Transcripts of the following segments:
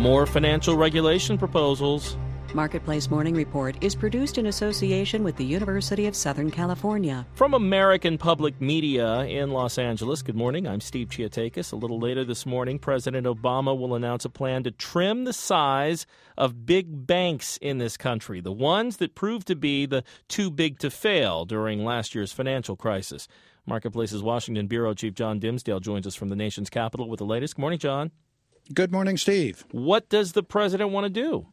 more financial regulation proposals. Marketplace Morning Report is produced in association with the University of Southern California. From American Public Media in Los Angeles, good morning. I'm Steve Chiatakis. A little later this morning, President Obama will announce a plan to trim the size of big banks in this country, the ones that proved to be the too big to fail during last year's financial crisis. Marketplace's Washington Bureau Chief John Dimsdale joins us from the nation's capital with the latest. Good morning, John. Good morning, Steve. What does the president want to do?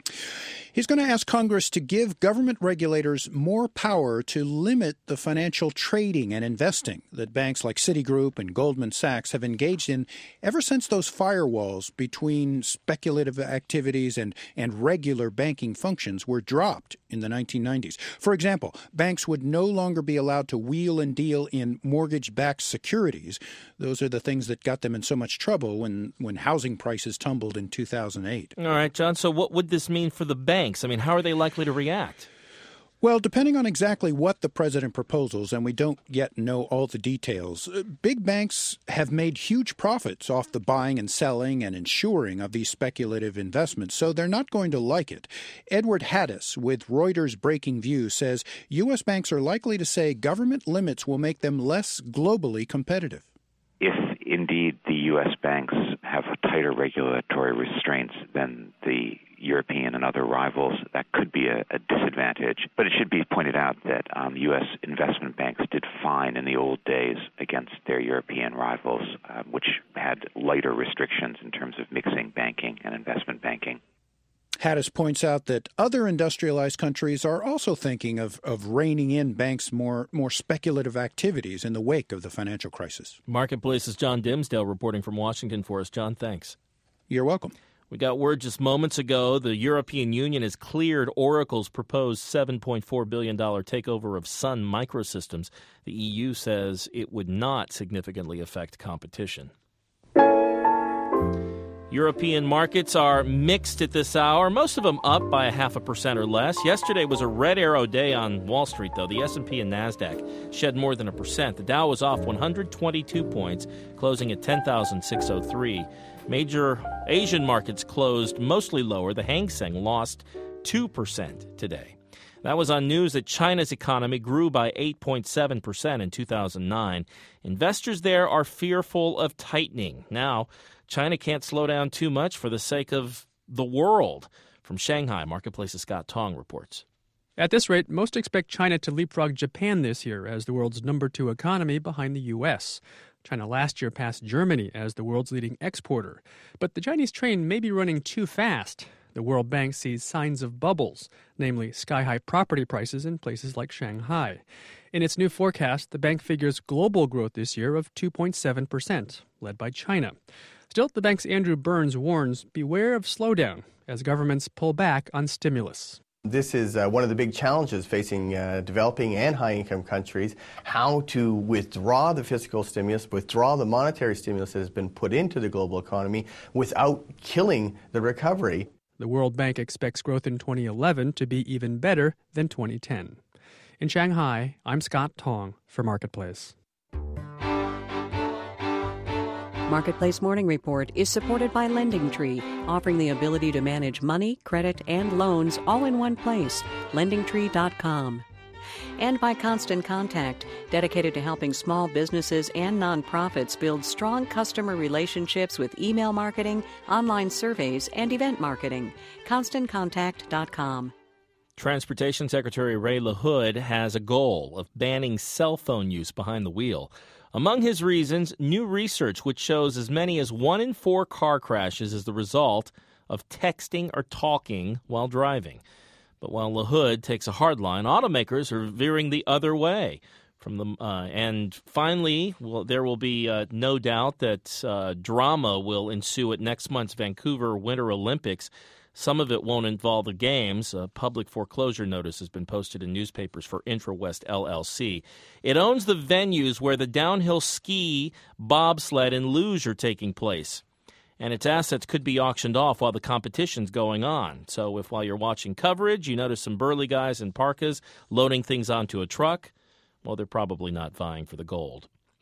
He's going to ask Congress to give government regulators more power to limit the financial trading and investing that banks like Citigroup and Goldman Sachs have engaged in ever since those firewalls between speculative activities and regular banking functions were dropped in the 1990s. For example, banks would no longer be allowed to wheel and deal in mortgage-backed securities. Those are the things that got them in so much trouble when housing prices tumbled in 2008. All right, John, so what would this mean for the banks? I mean, how are they likely to react? Well, depending on exactly what the president proposes, and we don't yet know all the details, big banks have made huge profits off the buying and selling and insuring of these speculative investments, so they're not going to like it. Edward Haddis with Reuters Breaking View says U.S. banks are likely to say government limits will make them less globally competitive. If indeed the U.S. banks have tighter regulatory restraints than the European and other rivals, that could be a disadvantage. But it should be pointed out that U.S. investment banks did fine in the old days against their European rivals, which had lighter restrictions in terms of mixing banking and investment banking. Haddis points out that other industrialized countries are also thinking of reining in banks' more speculative activities in the wake of the financial crisis. Marketplace's John Dimsdale reporting from Washington for us. John, thanks. You're welcome. We got word just moments ago the European Union has cleared Oracle's proposed $7.4 billion takeover of Sun Microsystems. The EU says it would not significantly affect competition. European markets are mixed at this hour, most of them up by 0.5% or less. Yesterday was a red arrow day on Wall Street, though. The S&P and NASDAQ shed more than 1%. The Dow was off 122 points, closing at 10,603. Major Asian markets closed mostly lower. The Hang Seng lost 2% today. That was on news that China's economy grew by 8.7% in 2009. Investors there are fearful of tightening. Now, China can't slow down too much for the sake of the world. From Shanghai, Marketplace's Scott Tong reports. At this rate, most expect China to leapfrog Japan this year as the world's number 2 economy behind the U.S. China last year passed Germany as the world's leading exporter. But the Chinese train may be running too fast. The World Bank sees signs of bubbles, namely sky-high property prices in places like Shanghai. In its new forecast, the bank figures global growth this year of 2.7%, led by China. Still, the bank's Andrew Burns warns beware of slowdown as governments pull back on stimulus. This is one of the big challenges facing developing and high-income countries, how to withdraw the fiscal stimulus, withdraw the monetary stimulus that has been put into the global economy without killing the recovery. The World Bank expects growth in 2011 to be even better than 2010. In Shanghai, I'm Scott Tong for Marketplace. Marketplace Morning Report is supported by LendingTree, offering the ability to manage money, credit, and loans all in one place. LendingTree.com. And by Constant Contact, dedicated to helping small businesses and nonprofits build strong customer relationships with email marketing, online surveys, and event marketing. ConstantContact.com. Transportation Secretary Ray LaHood has a goal of banning cell phone use behind the wheel. Among his reasons, new research which shows as many as 1 in 4 car crashes is the result of texting or talking while driving. But while LaHood takes a hard line, automakers are veering the other way. And finally, there will be no doubt that drama will ensue at next month's Vancouver Winter Olympics. Some of it won't involve the games. A public foreclosure notice has been posted in newspapers for IntraWest LLC. It owns the venues where the downhill ski, bobsled, and luge are taking place. And its assets could be auctioned off while the competition's going on. So if while you're watching coverage, you notice some burly guys in parkas loading things onto a truck, well, they're probably not vying for the gold.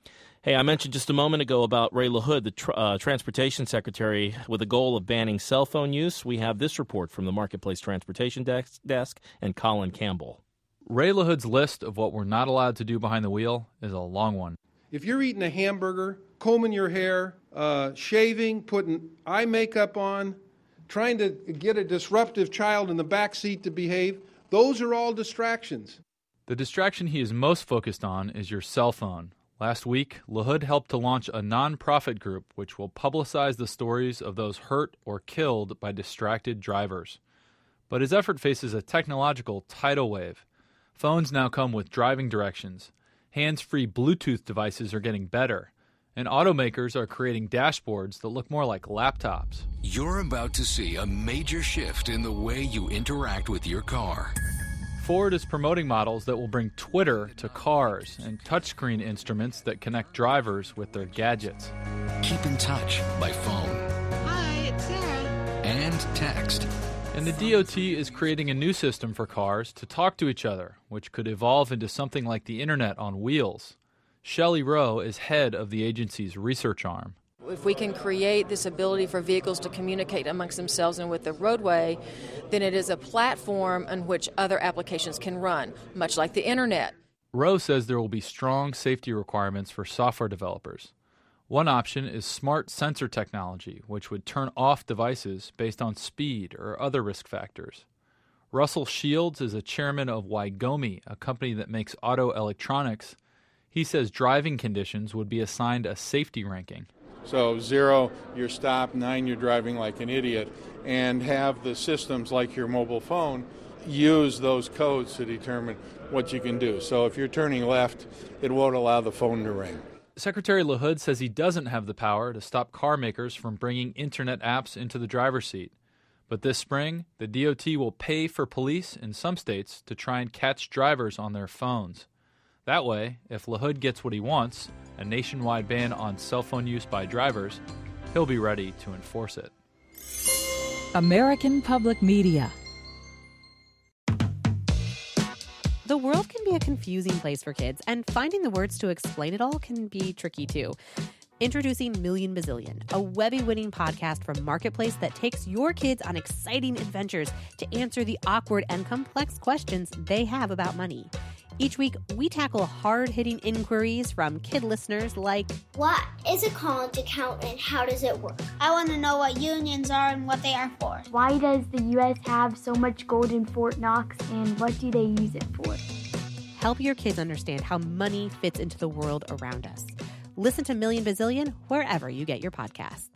Hey, I mentioned just a moment ago about Ray LaHood, the Transportation Secretary, with a goal of banning cell phone use. We have this report from the Marketplace Transportation Desk and Colin Campbell. Ray LaHood's list of what we're not allowed to do behind the wheel is a long one. If you're eating a hamburger, combing your hair, shaving, putting eye makeup on, trying to get a disruptive child in the back seat to behave, those are all distractions. The distraction he is most focused on is your cell phone. Last week, LaHood helped to launch a nonprofit group which will publicize the stories of those hurt or killed by distracted drivers. But his effort faces a technological tidal wave. Phones now come with driving directions. Hands-free Bluetooth devices are getting better. And automakers are creating dashboards that look more like laptops. You're about to see a major shift in the way you interact with your car. Ford is promoting models that will bring Twitter to cars and touchscreen instruments that connect drivers with their gadgets. Keep in touch by phone. Hi, it's Sarah. And text. And the DOT is creating a new system for cars to talk to each other, which could evolve into something like the internet on wheels. Shelley Rowe is head of the agency's research arm. If we can create this ability for vehicles to communicate amongst themselves and with the roadway, then it is a platform on which other applications can run, much like the internet. Rowe says there will be strong safety requirements for software developers. One option is smart sensor technology, which would turn off devices based on speed or other risk factors. Russell Shields is a chairman of Wygomi, a company that makes auto electronics. He says driving conditions would be assigned a safety ranking. So 0, you're stopped, 9, you're driving like an idiot, and have the systems like your mobile phone use those codes to determine what you can do. So if you're turning left, it won't allow the phone to ring. Secretary LaHood says he doesn't have the power to stop car makers from bringing internet apps into the driver's seat. But this spring, the DOT will pay for police in some states to try and catch drivers on their phones. That way, if LaHood gets what he wants, a nationwide ban on cell phone use by drivers, he'll be ready to enforce it. American Public Media. The world can be a confusing place for kids, and finding the words to explain it all can be tricky too. Introducing Million Bazillion, a Webby-winning podcast from Marketplace that takes your kids on exciting adventures to answer the awkward and complex questions they have about money. Each week, we tackle hard-hitting inquiries from kid listeners like, what is a college account and how does it work? I want to know what unions are and what they are for. Why does the U.S. have so much gold in Fort Knox and what do they use it for? Help your kids understand how money fits into the world around us. Listen to Million Bazillion wherever you get your podcasts.